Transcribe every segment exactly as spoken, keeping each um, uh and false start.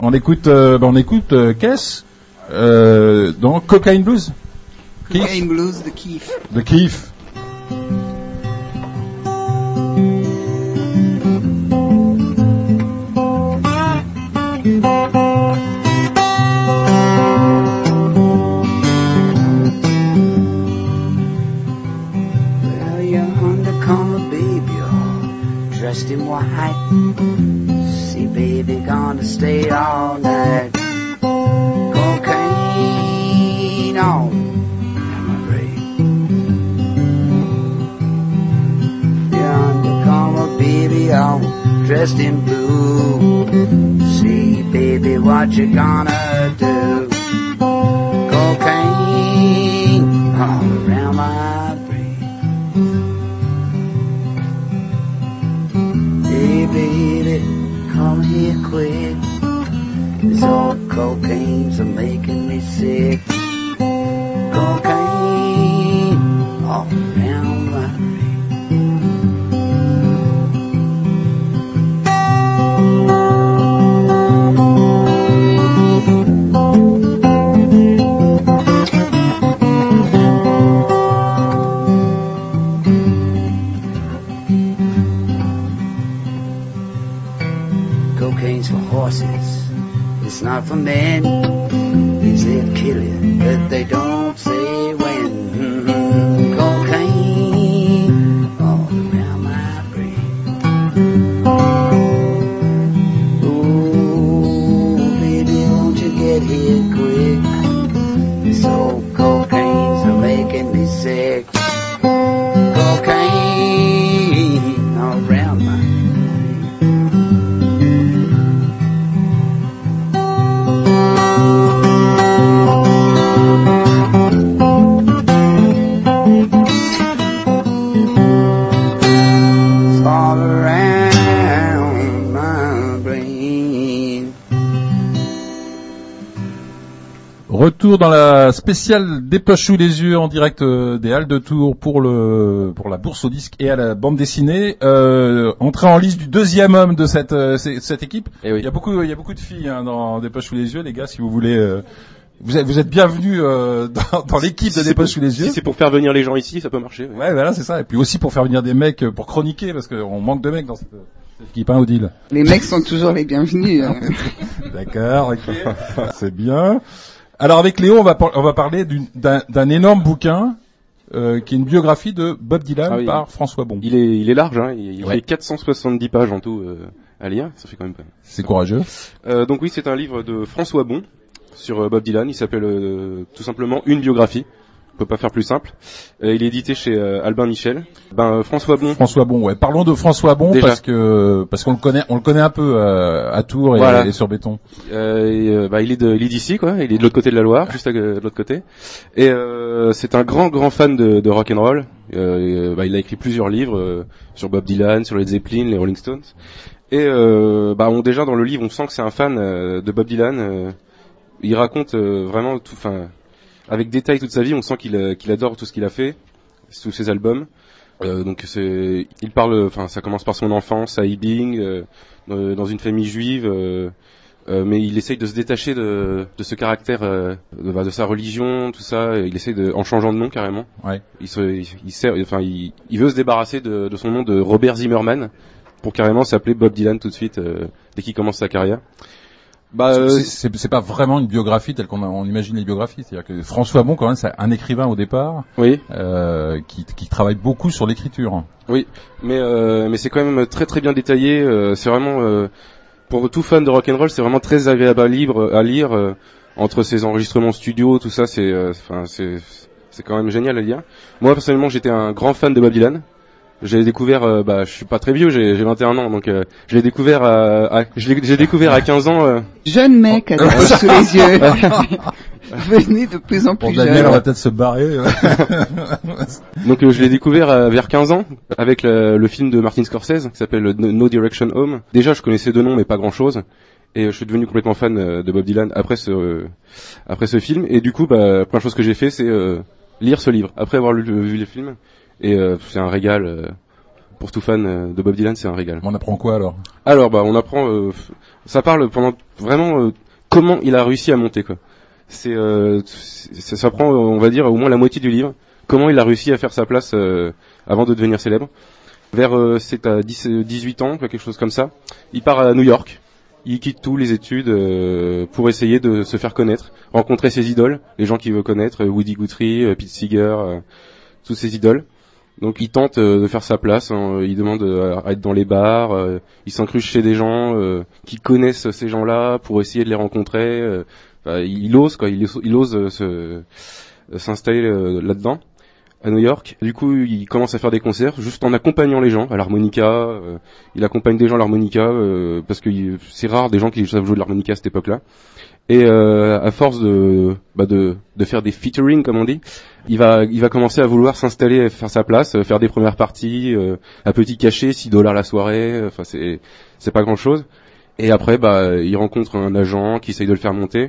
On écoute, euh, bah on écoute euh, Kess euh, dans Cocaine Blues. Cocaine Blues de Keef. De Keef. Well, you're undercover, baby, all dressed in white. See, baby, gonna stay all night. Cocaine on my brain. You're undercover, baby, all dressed in blue. See, baby, what you gonna do? Cocaine all around my brain. Hey, baby, come here quick. This old cocaine's a making me sick. Cocaine all around my brain. Cocaine's for horses. It's not for men. Means they'll kill you, but they don't say when. Mm-hmm. Cocaine all around my brain. Oh, baby, won't you get here quick? This old cocaine's a making me sick. Cocaine all around my brain. All around my brain. Retour dans la spéciale Dépêche sous les yeux en direct euh, des Halles de Tours pour le pour la bourse au disque et à la bande dessinée. Euh, entrée en liste du deuxième homme de cette euh, cette équipe. Eh oui. Il y a beaucoup il y a beaucoup de filles hein, dans Dépêche sous les yeux, les gars. Si vous voulez, euh, vous êtes vous êtes bienvenus euh, dans, dans l'équipe de Si Dépêche pour- sous les yeux. Si c'est pour faire venir les gens ici, ça peut marcher. ouais. Ouais, voilà, c'est ça. Et puis aussi pour faire venir des mecs euh, pour chroniquer parce qu'on manque de mecs dans cette, cette équipe, hein, Odile. Les mecs sont toujours les bienvenus. Hein. D'accord, ok. C'est bien. Alors avec Léo, on va par- on va parler d'une- d'un d'un énorme bouquin euh, qui est une biographie de Bob Dylan Ah oui. par François Bon. Il est, il est large, hein. Il, il Ouais. fait quatre cent soixante-dix pages en tout euh, à lire. Ça fait quand même pas. C'est courageux. Euh, donc oui, c'est un livre de François Bon sur euh, Bob Dylan. Il s'appelle euh, tout simplement Une biographie. On peut pas faire plus simple. Euh, il est édité chez euh, Albin Michel. Ben euh, François Bon. François Bon, ouais. Parlons de François Bon Déjà. parce que parce qu'on le connaît, on le connaît un peu euh, à Tours et, Voilà. et sur Béton. Euh, et, euh, bah, il est de, il est d'ici quoi. Il est de l'autre côté de la Loire, juste à, de l'autre côté. Et euh, c'est un grand grand fan de, de rock and roll. Euh, et, euh, bah, il a écrit plusieurs livres euh, sur Bob Dylan, sur les Zeppelin, les Rolling Stones. Et euh, bah, on, déjà dans le livre, on sent que c'est un fan euh, de Bob Dylan. Euh, il raconte euh, vraiment tout, enfin, avec détail toute sa vie. On sent qu'il euh, qu'il adore tout ce qu'il a fait, tous ses albums. Euh, donc c'est, il parle, enfin, ça commence par son enfance à Hibbing, euh, euh, dans une famille juive. Euh, Euh, mais il essaye de se détacher de, de ce caractère, euh, de, de sa religion, tout ça. Et il essaye de, en changeant de nom carrément. Ouais. Il se, il, il sert, enfin, il, il veut se débarrasser de, de son nom de Robert Zimmerman pour carrément s'appeler Bob Dylan tout de suite euh, dès qu'il commence sa carrière. Bah, euh, c'est, c'est, c'est pas vraiment une biographie telle qu'on a, on imagine les biographies. C'est-à-dire que François Bon, quand même, c'est un écrivain au départ, oui, euh, qui, qui travaille beaucoup sur l'écriture. oui, mais euh, mais c'est quand même très très bien détaillé. Euh, c'est vraiment euh, pour tout fan de rock'n'roll, c'est vraiment très agréable à lire. À lire euh, entre ses enregistrements studio, tout ça, c'est, enfin, euh, c'est c'est quand même génial à lire. Moi personnellement, j'étais un grand fan de Bob Dylan. J'ai découvert, euh, bah, je suis pas très vieux, j'ai, j'ai vingt et un ans, donc euh, je l'ai découvert à, à je l'ai, j'ai découvert à quinze ans. Euh... Jeune mec, avec sous les yeux. Venez de plus en plus Pour Daniel, jeune. on va peut-être se barrer. Donc euh, je l'ai découvert euh, vers quinze ans avec le, le film de Martin Scorsese qui s'appelle No, No Direction Home. Déjà, je connaissais deux noms, mais pas grand-chose. Et euh, je suis devenu complètement fan euh, de Bob Dylan après ce euh, après ce film. Et du coup, bah, la première chose que j'ai fait, c'est euh, lire ce livre après avoir lu, vu le film. Et euh, c'est un régal. Euh, pour tout fan euh, de Bob Dylan, c'est un régal. On apprend quoi alors? Alors bah on apprend, euh, ça parle pendant vraiment euh, comment il a réussi à monter quoi. C'est, euh, c'est ça prend on va dire au moins la moitié du livre. Comment il a réussi à faire sa place euh, avant de devenir célèbre. Vers euh, c'est à dix, dix-huit ans quelque chose comme ça. Il part à New York. Il quitte tous les études euh, pour essayer de se faire connaître, rencontrer ses idoles, les gens qu'il veut connaître, Woody Guthrie, euh, Pete Seeger, euh, tous ses idoles. Donc il tente euh, de faire sa place, hein, il demande euh, à être dans les bars, euh, il s'incruste chez des gens euh, qui connaissent ces gens-là pour essayer de les rencontrer. Euh, enfin, il ose quoi, il, il ose euh, se, euh, s'installer euh, là-dedans à New York. Du coup, il commence à faire des concerts juste en accompagnant les gens à l'harmonica. Euh, il accompagne des gens à l'harmonica euh, parce que il, c'est rare des gens qui savent jouer de l'harmonica à cette époque-là. Et euh, à force de, bah de de faire des featuring comme on dit, il va il va commencer à vouloir s'installer, faire sa place, faire des premières parties euh, à petit cachet, six dollars la soirée. Enfin c'est c'est pas grand chose. Et après bah il rencontre un agent qui essaye de le faire monter.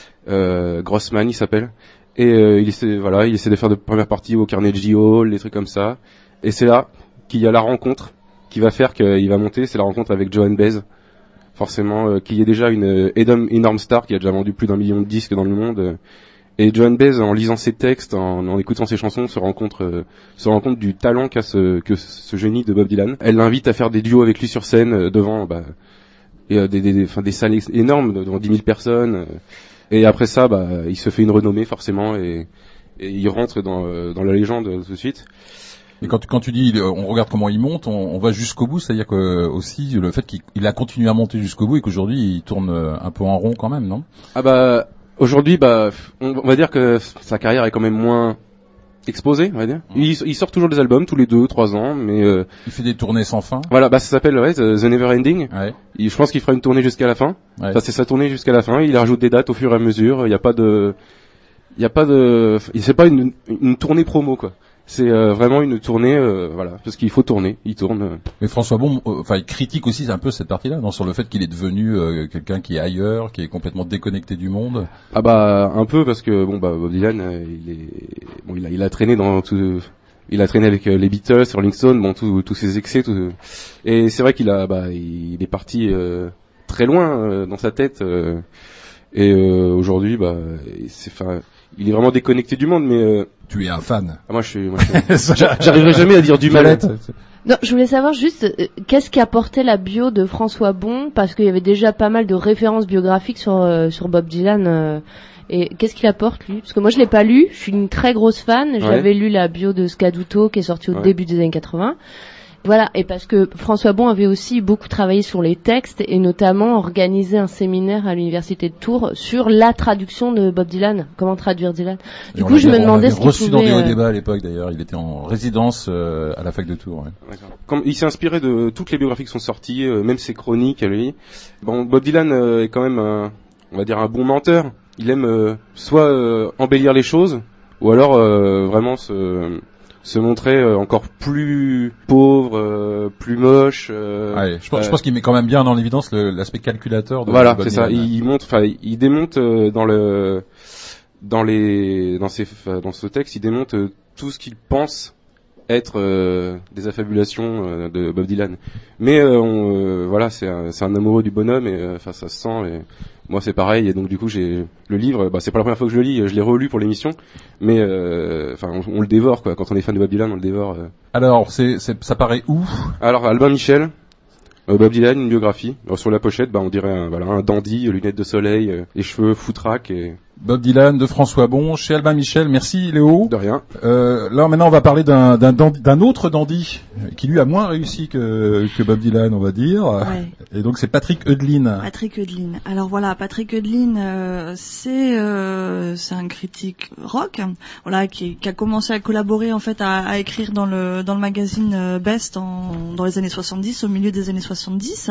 Euh, Grossman il s'appelle. Et euh, il essaie voilà il essaie de faire de premières parties au Carnegie Hall, des trucs comme ça. Et c'est là qu'il y a la rencontre qui va faire qu'il va monter. C'est la rencontre avec Joan Baez. Forcément, euh, qu'il y ait déjà une énorme, énorme star qui a déjà vendu plus d'un million de disques dans le monde. Euh, et Joan Baez, en lisant ses textes, en, en écoutant ses chansons, se rend compte, euh, se rend compte du talent qu'a ce, que ce génie de Bob Dylan. Elle l'invite à faire des duos avec lui sur scène euh, devant, bah, et, euh, des, des, des, enfin, des salles énormes devant dix mille personnes. Euh, et après ça, bah, il se fait une renommée forcément et, et il rentre dans, euh, dans la légende tout de suite. Et quand tu, quand tu dis, on regarde comment il monte, on, on va jusqu'au bout, c'est-à-dire que aussi le fait qu'il il a continué à monter jusqu'au bout et qu'aujourd'hui il tourne un peu en rond quand même, non? Ah bah aujourd'hui, bah on, on va dire que sa carrière est quand même moins exposée, on va dire. Il, il sort toujours des albums tous les deux, trois ans, mais euh, il fait des tournées sans fin. Voilà, bah ça s'appelle ouais, The Never Ending. Ouais. Il, je pense qu'il fera une tournée jusqu'à la fin. Ouais. Ça c'est sa tournée jusqu'à la fin. Il rajoute des dates au fur et à mesure. Il y a pas de, il y a pas de, c'est pas une, une tournée promo quoi. C'est euh, vraiment une tournée, euh, voilà, parce qu'il faut tourner, il tourne. Euh. Mais François Bon, enfin, euh, il critique aussi un peu cette partie-là, non, sur le fait qu'il est devenu euh, quelqu'un qui est ailleurs, qui est complètement déconnecté du monde. Ah bah un peu parce que bon bah Bob Dylan, euh, il est, bon il a, il a traîné dans tout, il a traîné avec euh, les Beatles, Rolling Stone, bon tous tous ses excès, tout, et c'est vrai qu'il a, bah il est parti euh, très loin euh, dans sa tête, euh, et euh, aujourd'hui bah c'est, enfin, il est vraiment déconnecté du monde, mais euh, tu es un fan. Ah, moi, je suis, moi, je suis... j'arriverai jamais à dire du mal. Non, je voulais savoir juste, euh, qu'est-ce qui apportait la bio de François Bon, parce qu'il y avait déjà pas mal de références biographiques sur, euh, sur Bob Dylan, euh, et qu'est-ce qu'il apporte, lui? Parce que moi, je l'ai pas lu, je suis une très grosse fan, ouais. J'avais lu la bio de Scaduto, qui est sortie au ouais. début des années quatre-vingts. Voilà, et parce que François Bon avait aussi beaucoup travaillé sur les textes et notamment organisé un séminaire à l'université de Tours sur la traduction de Bob Dylan, comment traduire Dylan. Du et coup, je me demandais ce qu'il pouvait... On l'avait reçu dans des hauts euh... débats à l'époque d'ailleurs, il était en résidence euh, à la fac de Tours. Ouais. Comme il s'est inspiré de toutes les biographies qui sont sorties, euh, même ses chroniques à lui. Bon, Bob Dylan euh, est quand même, un, on va dire, un bon menteur. Il aime euh, soit euh, embellir les choses, ou alors euh, vraiment se... se montrer encore plus pauvre, euh, plus moche. Euh, ouais, je, pense, euh, je pense qu'il met quand même bien en évidence le, l'aspect calculateur de voilà, Bob c'est Dylan. ça. Il montre, enfin, il démonte euh, dans le, dans les, dans ses, dans ce texte, il démonte euh, tout ce qu'il pense être euh, des affabulations euh, de Bob Dylan. Mais euh, on, euh, voilà, c'est un, c'est un amoureux du bonhomme et enfin euh, ça se sent. Et moi c'est pareil et donc du coup j'ai le livre. Bah c'est pas la première fois que je le lis, je l'ai relu pour l'émission. Mais enfin euh, on, on le dévore quoi. Quand on est fan de Bob Dylan, on le dévore. Euh. Alors c'est, c'est ça paraît où? Alors Albin Michel. Euh, Bob Dylan, une biographie. Alors, sur la pochette, bah on dirait un, voilà, un dandy, lunettes de soleil, euh, les cheveux foutraques et. Bob Dylan de François Bon chez Albin Michel. Merci Léo. De rien. Euh, là maintenant on va parler d'un, d'un, dandy, d'un autre dandy qui lui a moins réussi que, que Bob Dylan, on va dire. Ouais. Et donc c'est Patrick Heudeline. Patrick Heudeline. Alors voilà, Patrick Heudeline, euh, c'est euh, c'est un critique rock, voilà, qui, qui a commencé à collaborer en fait à, à écrire dans le dans le magazine Best en, dans les années soixante-dix, au milieu des années soixante-dix.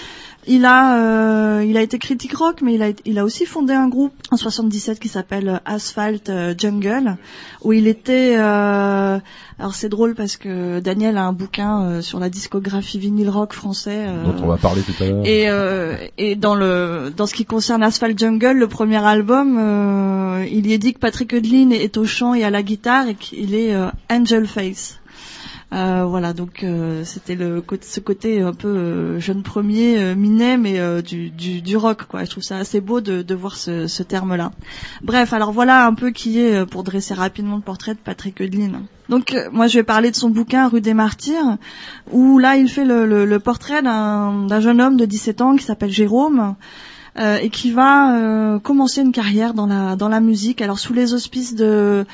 Il a, euh, il a été critique rock, mais il a, il a aussi fondé un groupe en soixante-dix-sept qui s'appelle Asphalt Jungle, où il était. Euh, alors c'est drôle parce que Daniel a un bouquin euh, sur la discographie vinyle rock français, euh, dont on va parler tout à l'heure. Et, euh, et dans le, dans ce qui concerne Asphalt Jungle, le premier album, euh, il y est dit que Patrick Heudeline est au chant et à la guitare et qu'il est euh, Angel Face. Euh, voilà, donc euh, c'était le côté, ce côté un peu euh, jeune premier, euh, minet, mais euh, du, du, du rock, quoi. Je trouve ça assez beau de, de voir ce, ce terme-là. Bref, alors voilà un peu qui est, pour dresser rapidement le portrait de Patrick Hölderlin. Donc euh, moi je vais parler de son bouquin Rue des Martyrs, où là il fait le, le, le portrait d'un, d'un jeune homme de dix-sept ans qui s'appelle Jérôme, euh, et qui va euh, commencer une carrière dans la, dans la musique, alors sous les auspices de...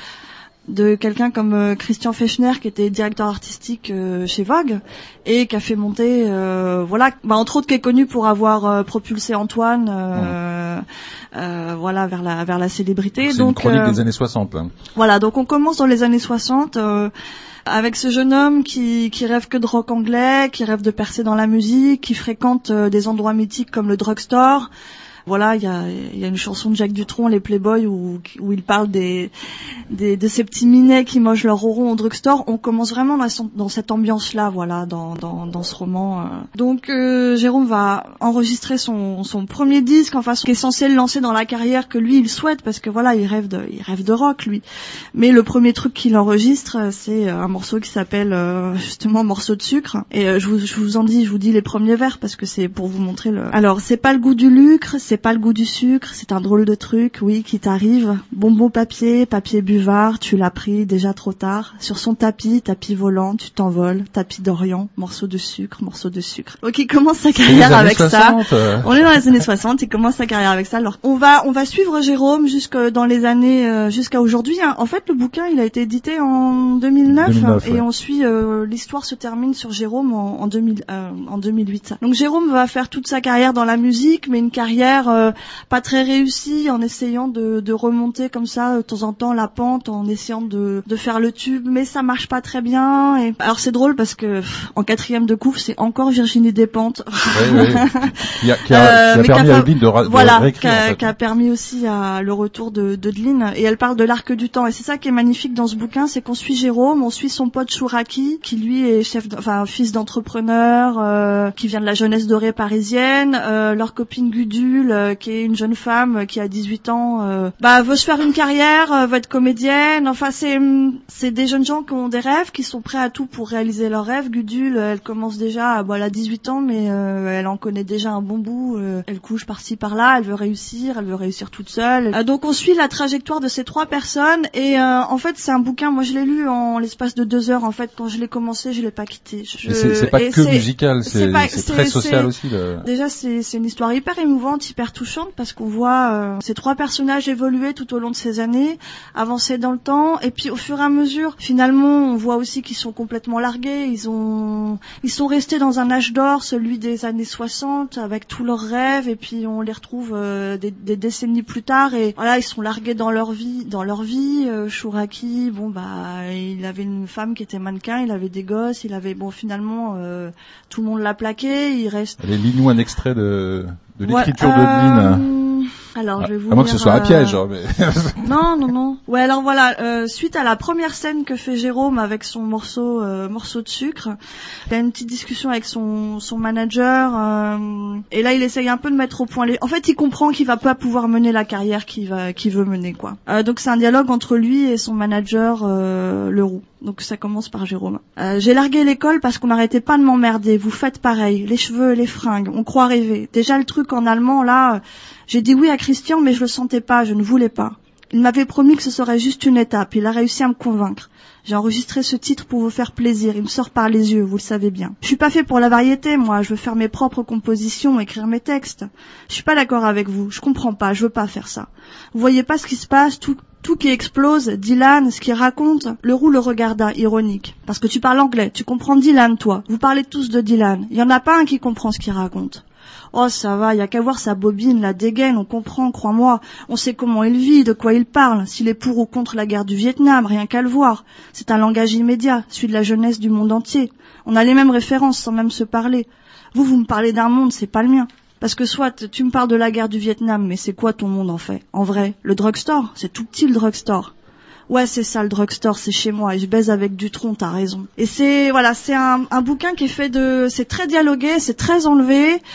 de quelqu'un comme euh, Christian Fechner, qui était directeur artistique euh, chez Vogue et qui a fait monter, euh, voilà, bah, entre autres qui est connu pour avoir euh, propulsé Antoine, euh, ouais. euh, voilà, vers la vers la célébrité. C'est donc, une chronique euh, des années soixante. Là. Voilà, donc on commence dans les années soixante euh, avec ce jeune homme qui qui rêve que de rock anglais, qui rêve de percer dans la musique, qui fréquente euh, des endroits mythiques comme le drugstore. Voilà, il y a, y a une chanson de Jacques Dutronc, Les Playboys, où, où il parle des, des, de ces petits minets qui mangent leur ronron au drugstore. On commence vraiment dans, dans cette ambiance-là, voilà, dans, dans, dans ce roman. Donc, euh, Jérôme va enregistrer son, son premier disque, enfin, qui est censé le lancer dans la carrière que lui, il souhaite, parce que voilà, il rêve de, il rêve de rock, lui. Mais le premier truc qu'il enregistre, c'est un morceau qui s'appelle, euh, justement, Morceau de sucre. Et euh, je, vous, je vous en dis, je vous dis les premiers vers, parce que c'est pour vous montrer le... Alors, c'est pas le goût du lucre, c'est pas le goût du sucre, c'est un drôle de truc, oui, qui t'arrive. Bonbon papier, papier buvard, tu l'as pris déjà trop tard. Sur son tapis, tapis volant, tu t'envoles, tapis d'Orient, morceau de sucre, morceau de sucre. Donc il commence sa carrière avec soixante, ça. Euh... On est dans les années soixante, il commence sa carrière avec ça. Alors on va on va suivre Jérôme jusque dans les années euh, jusqu'à aujourd'hui. Hein. En fait, le bouquin, il a été édité en deux mille neuf, deux mille neuf et ouais. on suit euh, l'histoire se termine sur Jérôme en, en deux mille euh, en deux mille huit. Donc Jérôme va faire toute sa carrière dans la musique, mais une carrière Euh, pas très réussi, en essayant de, de remonter comme ça de temps en temps la pente, en essayant de, de faire le tube, mais ça marche pas très bien. Et alors c'est drôle parce que pff, en quatrième de couve, c'est encore Virginie Despentes. Oui, oui. Qui a, qui a, euh, qui a permis à Hölderlin de, ra- voilà, de réécrire. Qui a, en fait. qui a permis aussi à le retour de Hölderlin. Et elle parle de l'arc du temps. Et c'est ça qui est magnifique dans ce bouquin, c'est qu'on suit Jérôme, on suit son pote Chouraki, qui lui est chef, de, enfin fils d'entrepreneur, euh, qui vient de la jeunesse dorée parisienne, euh, leur copine Gudule, euh, qui est une jeune femme qui a dix-huit ans, euh, bah veut se faire une carrière, euh, veut être comédienne. Enfin, c'est c'est des jeunes gens qui ont des rêves, qui sont prêts à tout pour réaliser leurs rêves. Gudule, elle commence déjà, bon, elle a dix-huit ans, mais euh, elle en connaît déjà un bon bout. Euh, elle couche par-ci par-là, elle veut réussir, elle veut réussir toute seule. Euh, donc on suit la trajectoire de ces trois personnes et euh, en fait c'est un bouquin. Moi je l'ai lu en l'espace de deux heures. En fait, quand je l'ai commencé, je l'ai pas quitté. Je... C'est, c'est pas et que c'est, musical, c'est, c'est, pas, c'est, c'est très social c'est, aussi. Le... Déjà c'est, c'est une histoire hyper émouvante, hyper touchante. Parce qu'on voit euh, ces trois personnages évoluer tout au long de ces années, avancer dans le temps, et puis au fur et à mesure, finalement, on voit aussi qu'ils sont complètement largués. Ils ont, ils sont restés dans un âge d'or, celui des années soixante, avec tous leurs rêves, et puis on les retrouve euh, des, des décennies plus tard, et voilà, ils sont largués dans leur vie, dans leur vie. Euh, Chouraki, bon bah, il avait une femme qui était mannequin, il avait des gosses, il avait, bon, finalement, euh, tout le monde l'a plaqué. Il reste. Allez, lis-nous un extrait de. De l'écriture ouais, euh, de Hölderlin. Alors, je vais vous à moins dire, que ce soit un piège. Euh... Hein, mais... non, non, non. Ouais, alors voilà. Euh, suite à la première scène que fait Jérôme avec son morceau, euh, morceau de sucre, il a une petite discussion avec son son manager. Euh, et là, il essaye un peu de mettre au point les. En fait, il comprend qu'il va pas pouvoir mener la carrière qu'il va, qu'il veut mener, quoi. Euh, donc, c'est un dialogue entre lui et son manager, euh, Leroux. Donc ça commence par Jérôme. Euh, j'ai largué l'école parce qu'on n'arrêtait pas de m'emmerder. Vous faites pareil. Les cheveux, les fringues. On croit rêver. Déjà le truc en allemand, là, j'ai dit oui à Christian, mais je le sentais pas. Je ne voulais pas. Il m'avait promis que ce serait juste une étape. Il a réussi à me convaincre. J'ai enregistré ce titre pour vous faire plaisir. Il me sort par les yeux, vous le savez bien. Je suis pas fait pour la variété, moi. Je veux faire mes propres compositions, écrire mes textes. Je suis pas d'accord avec vous. Je comprends pas. Je veux pas faire ça. Vous voyez pas ce qui se passe, tout, tout qui explose. Dylan, ce qu'il raconte. Leroux le regarda, ironique. Parce que tu parles anglais. Tu comprends Dylan, toi. Vous parlez tous de Dylan. Il y en a pas un qui comprend ce qu'il raconte. Oh, ça va, y a qu'à voir sa bobine, la dégaine, on comprend, crois-moi. On sait comment il vit, de quoi il parle, s'il est pour ou contre la guerre du Vietnam, rien qu'à le voir. C'est un langage immédiat, celui de la jeunesse du monde entier. On a les mêmes références sans même se parler. Vous, vous me parlez d'un monde, c'est pas le mien. Parce que soit, tu me parles de la guerre du Vietnam, mais c'est quoi ton monde en fait? En vrai, le drugstore, c'est tout petit le drugstore. Ouais, c'est ça, le drugstore, c'est chez moi, et je baise avec Dutronc, t'as raison. Et c'est, voilà, c'est un, un bouquin qui est fait de, c'est très dialogué, c'est très enlevé,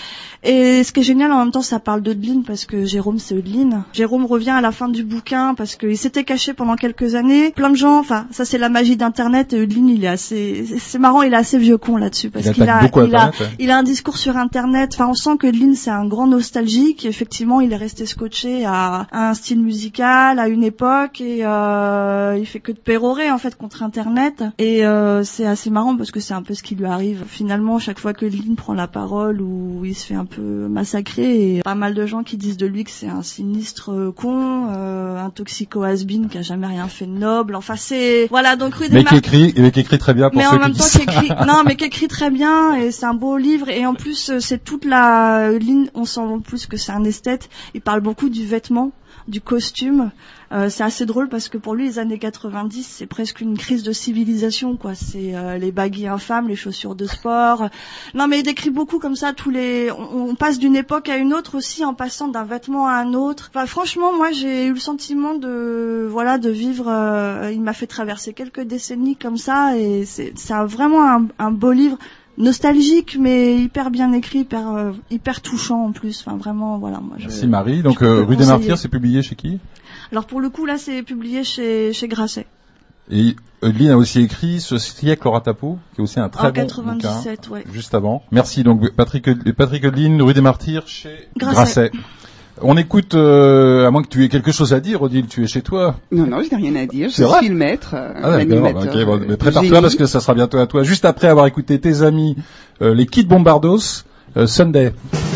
Et ce qui est génial, en même temps, ça parle d'Eudeline parce que Jérôme, c'est Eudeline. Jérôme revient à la fin du bouquin parce qu'il s'était caché pendant quelques années. Plein de gens, enfin, ça c'est la magie d'Internet. Et Eudeline, il est assez, c'est marrant, il est assez vieux con là-dessus parce il qu'il a, beaucoup il a, Internet, ouais. il a un discours sur Internet. Enfin, on sent que Eudeline, c'est un grand nostalgique. Et effectivement, il est resté scotché à, à un style musical, à une époque, et euh, il fait que de pérorer en fait contre Internet. Et euh, c'est assez marrant parce que c'est un peu ce qui lui arrive. Finalement, chaque fois que Eudeline prend la parole, ou il se fait un peu massacré, et pas mal de gens qui disent de lui que c'est un sinistre euh, con, euh, un toxico has-been qui a jamais rien fait de noble. Enfin, c'est voilà, donc Rue des Mais qui Martyrs. écrit, mais qui écrit très bien pour Mais ceux en même qui temps, disent qui écrit, non, mais qui écrit très bien, et c'est un beau livre, et en plus, euh, c'est toute la ligne, on sent en plus que c'est un esthète. Il parle beaucoup du vêtement, du costume. Euh, c'est assez drôle parce que pour lui, les années quatre-vingt-dix, c'est presque une crise de civilisation, quoi. C'est euh, les baguilles infâmes, les chaussures de sport. Non, mais il décrit beaucoup comme ça tous les. On, on passe d'une époque à une autre aussi, en passant d'un vêtement à un autre. Enfin, franchement, moi, j'ai eu le sentiment de, voilà, de vivre. Euh, il m'a fait traverser quelques décennies comme ça, et c'est, c'est vraiment un, un beau livre. Nostalgique, mais hyper bien écrit, hyper euh, hyper touchant en plus. Enfin, vraiment, voilà. Moi, je, Merci Marie. Donc je peux euh, te Rue des conseiller. Martyrs, c'est publié chez qui? Alors pour le coup, là, c'est publié chez chez Grasset. Et Eudeline a aussi écrit Ce siècle aura ta peau, qui est aussi un très En bon quatre-vingt-dix-sept, bouquin, ouais. juste avant. Merci. Donc Patrick Patrick Eudeline, Rue des Martyrs, chez Grasset. Grasset. On écoute, euh, à moins que tu aies quelque chose à dire, Odile, tu es chez toi. Non, non, je n'ai rien à dire. Je C'est vrai suis le maître, euh, Ah d'accord, l'animateur. ok, bon, euh, mais prépare-toi génie. parce que ça sera bientôt à toi. Juste après avoir écouté tes amis, euh, les Kid Bombardos, euh, Sunday.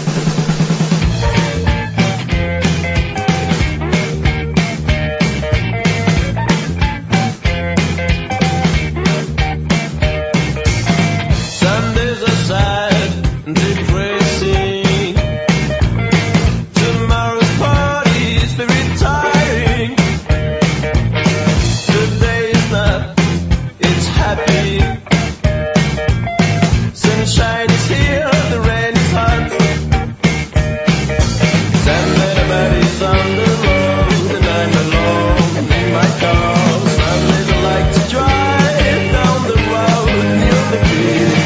Sundays are sad and depressing. Tomorrow's party is very tiring. Today is not, it's happy. Sunshine is here, the rain is hot. Somebody's on the road and I'm alone in my car. Sundays I like to drive down the road near the beach.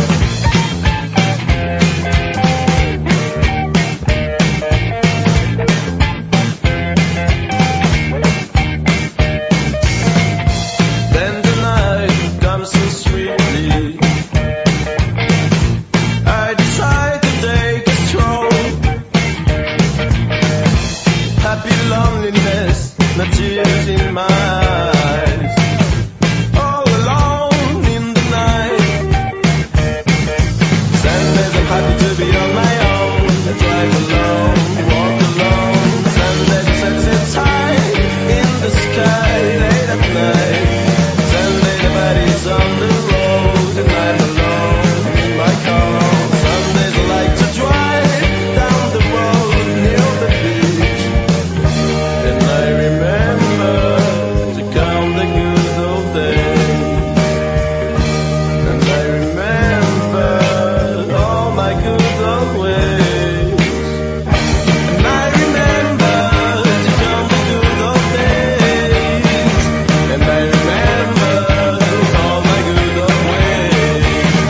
Then the night comes so sweetly. I decide to take a stroll. Happy loneliness, no tears in my eyes. All alone in the night. Sundays I'm happy to be on my own. I drive alone, walk alone. Sunday sets its high in the sky late at night. Sunday the body's on the road and I'm alone in my car. Sundays I like to drive down the road near the beach. And I remember to count the good old days. And I remember all my good old ways. And I remember to count the good old days. And I remember all my good old ways.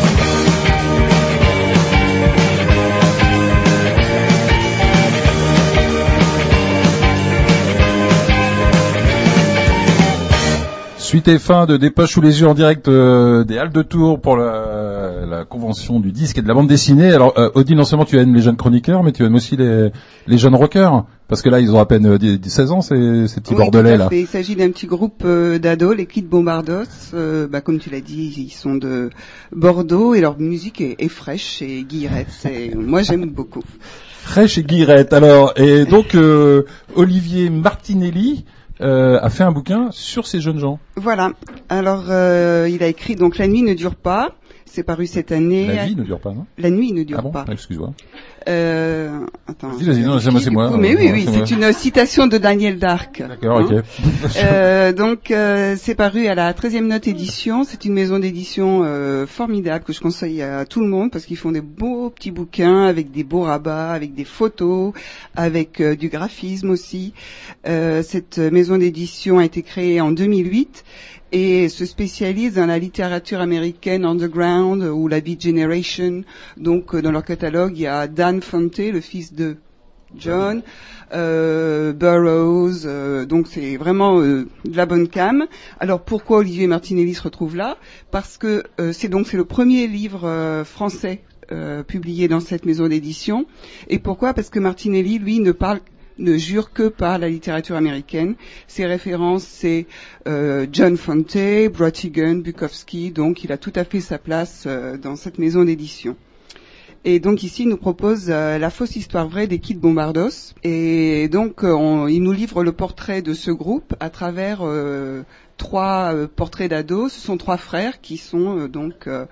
Suite et fin de Dépêche sous les yeux en direct euh, des Halles de Tours pour la, la convention du disque et de la bande dessinée. Alors euh, Odile, non seulement tu aimes les jeunes chroniqueurs, mais tu aimes aussi les, les jeunes rockers, parce que là ils ont à peine euh, dix, dix, seize ans ces, ces petits Oui, bordelais tout à là. fait. Il s'agit d'un petit groupe euh, d'ados, les Kid Bombardos. Euh, bah, comme tu l'as dit, ils sont de Bordeaux et leur musique est, est fraîche et guillerette. Et moi, j'aime beaucoup. Fraîche et Guirette. Alors, et donc euh, Olivier Martinelli euh, a fait un bouquin sur ces jeunes gens. Voilà. Alors, euh, il a écrit donc La nuit ne dure pas. C'est paru cette année. La vie ne dure pas, non? La nuit ne dure Ah bon? pas. Excuse-moi. Euh, attends. Vas-y, vas-y, non, c'est moi, c'est moi. Mais oui, oui, C'est c'est moi. une citation de Daniel Dark. D'accord, Hein. ok. Euh, donc euh, c'est paru à la treizième Note Édition. C'est une maison d'édition euh, formidable que je conseille à tout le monde parce qu'ils font des beaux petits bouquins avec des beaux rabats, avec des photos, avec euh, du graphisme aussi. Euh, cette maison d'édition a été créée en deux mille huit et se spécialise dans la littérature américaine underground ou la Beat Generation. Donc euh, dans leur catalogue, il y a Dan John Fante, le fils de John, euh, Burroughs, euh, donc c'est vraiment euh, de la bonne came. Alors pourquoi Olivier Martinelli se retrouve là? Parce que euh, c'est donc c'est le premier livre euh, français euh, publié dans cette maison d'édition. Et pourquoi? Parce que Martinelli, lui, ne parle ne jure que par la littérature américaine. Ses références, c'est euh, John Fante, Brautigan, Bukowski, donc il a tout à fait sa place euh, dans cette maison d'édition. Et donc ici, il nous propose euh, la fausse histoire vraie des Kids Bombardos. Et donc, euh, on, il nous livre le portrait de ce groupe à travers euh, trois euh, portraits d'ados. Ce sont trois frères qui sont euh, donc euh,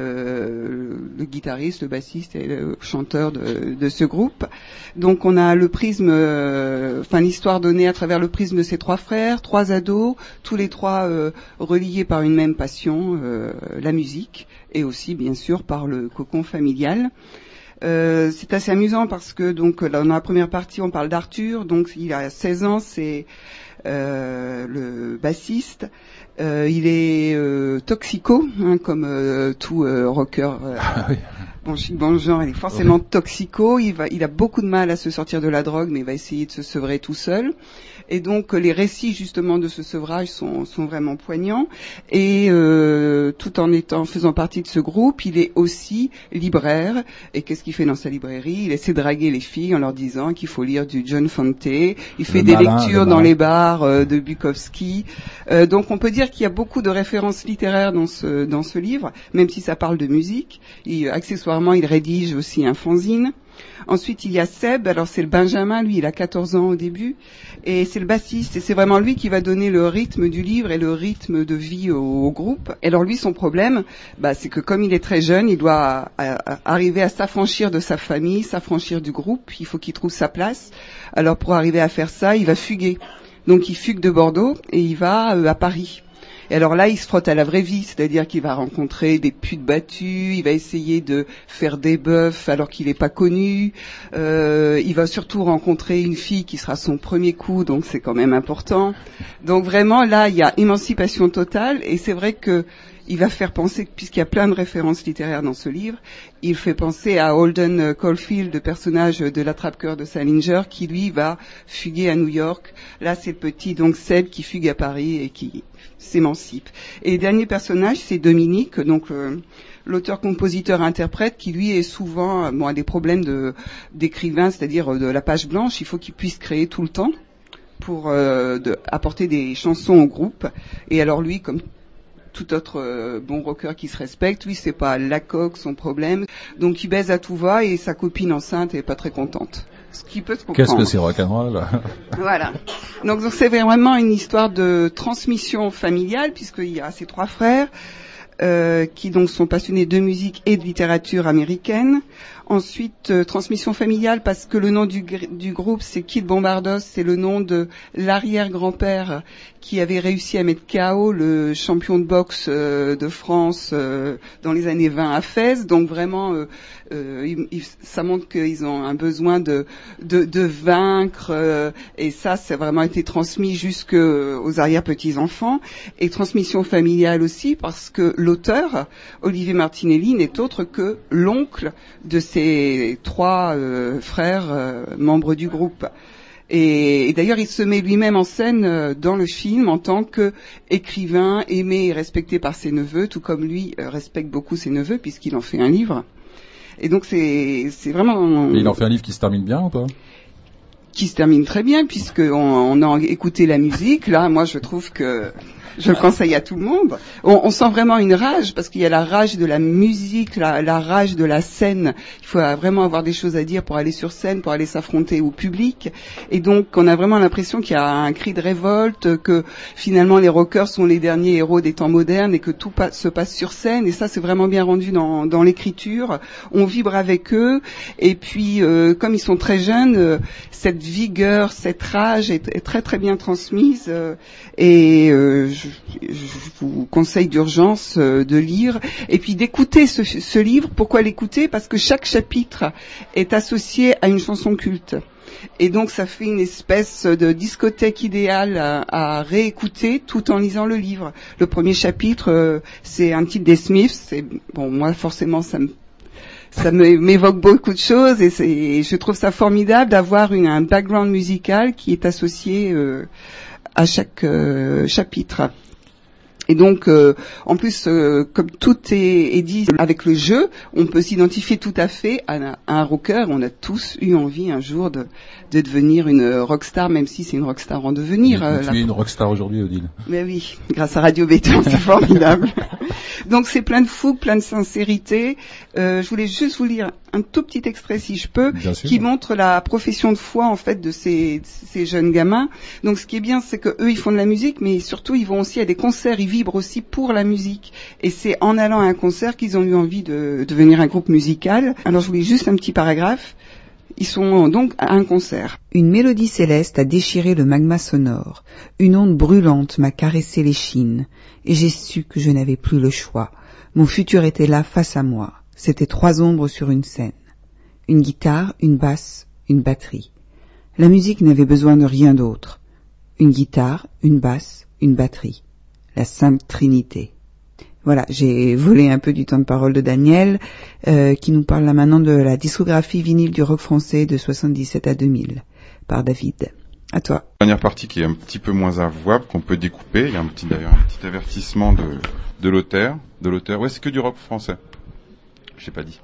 le, le guitariste, le bassiste et le chanteur de, de ce groupe. Donc, on a le prisme, euh, enfin l'histoire donnée à travers le prisme de ces trois frères, trois ados, tous les trois euh, reliés par une même passion, euh, la musique, et aussi bien sûr par le cocon familial. Euh, c'est assez amusant parce que donc là, dans la première partie on parle d'Arthur, donc il a seize ans, c'est euh, le bassiste. Euh, il est euh, toxico, hein, comme euh, tout euh, rocker. Euh, Ah oui. Bon, chic, bon genre, il est forcément Oui. toxico. Il va, il a beaucoup de mal à se sortir de la drogue, mais il va essayer de se sevrer tout seul. Et donc, les récits justement de ce sevrage sont, sont vraiment poignants. Et euh, tout en étant, faisant partie de ce groupe, il est aussi libraire. Et qu'est-ce qu'il fait dans sa librairie? Il essaie de draguer les filles en leur disant qu'il faut lire du John Fante. Il fait Le des malin, lectures le dans malin. les bars euh, de Bukowski. Euh, donc, on peut dire qu'il y a beaucoup de références littéraires dans ce dans ce livre, même si ça parle de musique. Et accessoirement, il rédige aussi un fanzine. Ensuite, il y a Seb. Alors, c'est le Benjamin. Lui, il a quatorze ans au début. Et c'est le bassiste. Et c'est vraiment lui qui va donner le rythme du livre et le rythme de vie au, au groupe. Et alors, lui, son problème, bah, c'est que comme il est très jeune, il doit à, à, arriver à s'affranchir de sa famille, s'affranchir du groupe. Il faut qu'il trouve sa place. Alors, pour arriver à faire ça, il va fuguer. Donc, il fugue de Bordeaux et il va euh, à Paris. Et alors là, il se frotte à la vraie vie, c'est-à-dire qu'il va rencontrer des putes battues, il va essayer de faire des bœufs alors qu'il n'est pas connu, euh, il va surtout rencontrer une fille qui sera son premier coup, donc c'est quand même important. Donc vraiment, là, il y a émancipation totale, et c'est vrai que il va faire penser, puisqu'il y a plein de références littéraires dans ce livre, il fait penser à Holden Caulfield, le personnage de l'attrape-cœur de Salinger, qui lui va fuguer à New York. Là, c'est le petit donc Seb qui fugue à Paris et qui s'émancipe. Et le dernier personnage, c'est Dominique, donc euh, l'auteur-compositeur-interprète, qui lui est souvent bon, a des problèmes de d'écrivain, c'est-à-dire de la page blanche. Il faut qu'il puisse créer tout le temps pour euh, de, apporter des chansons au groupe. Et alors lui, comme tout autre euh, bon rocker qui se respecte, lui c'est pas la coque son problème, donc il baise à tout va et sa copine enceinte est pas très contente. Ce qui peut se comprendre. Qu'est-ce que c'est rock'n'roll? Voilà. Donc donc c'est vraiment une histoire de transmission familiale puisqu'il y a ces trois frères euh, qui donc sont passionnés de musique et de littérature américaine. Ensuite, euh, transmission familiale parce que le nom du, gr- du groupe, c'est Kids Bombardos, c'est le nom de l'arrière-grand-père qui avait réussi à mettre K O le champion de boxe euh, de France euh, dans les années vingt à Fès. Donc vraiment, euh, euh, il, il, ça montre qu'ils ont un besoin de, de, de vaincre euh, et ça, ça a vraiment été transmis jusqu'aux arrière-petits-enfants. Et transmission familiale aussi parce que l'auteur, Olivier Martinelli, n'est autre que l'oncle de ses trois euh, frères euh, membres du groupe. Et, et d'ailleurs, il se met lui-même en scène euh, dans le film en tant qu'écrivain aimé et respecté par ses neveux, tout comme lui euh, respecte beaucoup ses neveux puisqu'il en fait un livre. Et donc c'est c'est vraiment... Et il en fait un livre qui se termine bien ou pas? Qui se termine très bien puisqu'on on a écouté la musique. Là, moi, je trouve que je le conseille à tout le monde. On, on sent vraiment une rage parce qu'il y a la rage de la musique, la, la rage de la scène. Il faut vraiment avoir des choses à dire pour aller sur scène, pour aller s'affronter au public. Et donc, on a vraiment l'impression qu'il y a un cri de révolte, que finalement les rockers sont les derniers héros des temps modernes et que tout pa- se passe sur scène. Et ça, c'est vraiment bien rendu dans, dans l'écriture. On vibre avec eux. Et puis, euh, comme ils sont très jeunes, euh, cette vigueur, cette rage est, est très très bien transmise. Euh, et euh, je, je vous conseille d'urgence euh, de lire et puis d'écouter ce, ce livre. Pourquoi l'écouter? Parce que chaque chapitre est associé à une chanson culte. Et donc ça fait une espèce de discothèque idéale à, à réécouter tout en lisant le livre. Le premier chapitre, euh, c'est un titre des Smiths. C'est, bon, moi forcément ça me ça me- m'évoque beaucoup de choses et c'est, je trouve ça formidable d'avoir une, un background musical qui est associé euh, à chaque euh, chapitre. Et donc, euh, en plus, euh, comme tout est, est dit avec le jeu, on peut s'identifier tout à fait à, un- à un rocker. On a tous eu envie un jour de, de devenir une rockstar, même si c'est une rockstar en devenir. Mais euh, tu la- es une rockstar aujourd'hui, Odile. Mais oui, grâce à Radio Béton, c'est formidable. Donc c'est plein de fougue, plein de sincérité. Euh, je voulais juste vous lire un tout petit extrait, si je peux, Bien sûr. qui montre la profession de foi en fait de ces, ces jeunes gamins. Donc ce qui est bien, c'est que eux ils font de la musique, mais surtout ils vont aussi à des concerts, ils vibrent aussi pour la musique. Et c'est en allant à un concert qu'ils ont eu envie de devenir un groupe musical. Alors je voulais juste un petit paragraphe. Ils sont donc à un concert. Une mélodie céleste a déchiré le magma sonore. Une onde brûlante m'a caressé l'échine. Et j'ai su que je n'avais plus le choix. Mon futur était là face à moi. C'était trois ombres sur une scène. Une guitare, une basse, une batterie. La musique n'avait besoin de rien d'autre. Une guitare, une basse, une batterie. La Sainte Trinité. Voilà, j'ai volé un peu du temps de parole de Daniel, euh, qui nous parle là maintenant de la discographie vinyle du rock français de soixante-dix-sept à deux mille, par David. À toi. Dernière partie qui est un petit peu moins avouable, qu'on peut découper. Il y a un petit, d'ailleurs, un petit avertissement de, de l'auteur, de l'auteur. Ouais, c'est que du rock français. Je sais pas dit.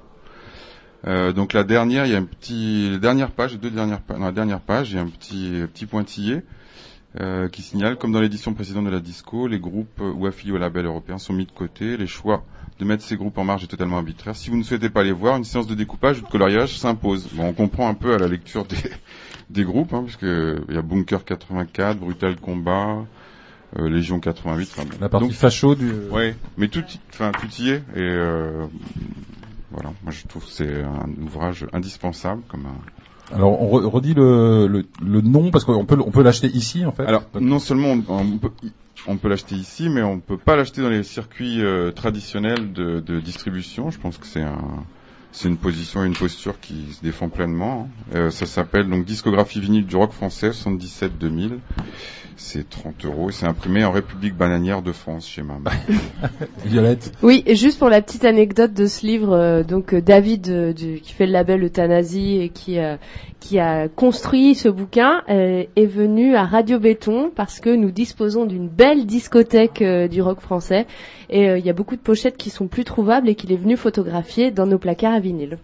Euh, donc la dernière, il y a un petit, la dernière page, les deux dernières pages, dans la dernière page, il y a un petit, petit pointillé, euh, qui signale, comme dans l'édition précédente de la disco, les groupes ou affiliés au label européen sont mis de côté. Les choix de mettre ces groupes en marge est totalement arbitraire. Si vous ne souhaitez pas les voir, une séance de découpage ou de coloriage s'impose. Bon, on comprend un peu à la lecture des, des groupes, hein, parce que il y a Bunker quatre-vingt-quatre, Brutal Combat, euh, Légion quatre-vingt-huit. Enfin, bon. La partie Donc, facho du... ouais, mais tout, y- enfin, tout y est. Et euh, voilà, moi je trouve que c'est un ouvrage indispensable, comme un. Alors, on re- redit le, le, le nom, parce qu'on peut, on peut l'acheter ici, en fait. Alors, non seulement on, on peut, on peut l'acheter ici, mais on peut pas l'acheter dans les circuits euh, traditionnels de, de distribution. Je pense que c'est un, c'est une position et une posture qui se défend pleinement. Hein. Euh, ça s'appelle donc Discographie vinyle du rock français soixante-dix-sept deux mille. C'est trente euros et c'est imprimé en République bananière de France chez M A M. Violette. Oui, et juste pour la petite anecdote de ce livre, euh, donc euh, David, euh, du- qui fait le label Euthanasie et qui euh, qui a construit ce bouquin, euh, est venu à Radio Béton parce que nous disposons d'une belle discothèque euh, du rock français et euh, il y a beaucoup de pochettes qui sont plus trouvables et qu'il est venu photographier dans nos placards à vinyle.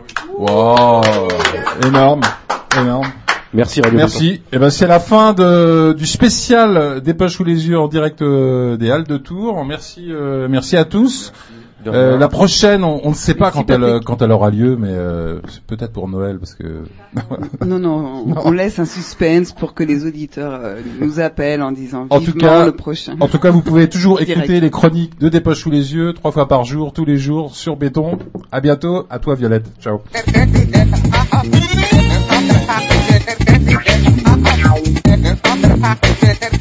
Wow, énorme, énorme. Merci Radio Merci. Et ben c'est la fin de du spécial des poches sous les yeux en direct euh, des Halles de Tours. Merci, euh, merci à tous. Béton. Euh, la prochaine, on, on ne sait pas Merci, quand elle Patrick. quand elle aura lieu, mais euh, c'est peut-être pour Noël parce que. Non, non, on, on laisse un suspense pour que les auditeurs euh, nous appellent en disant En tout vivement cas- le prochain. En tout cas, vous pouvez toujours Direct. écouter les chroniques de Des poches sous les yeux trois fois par jour, tous les jours sur Béton. À bientôt. À toi, Violette. Ciao. Thank you.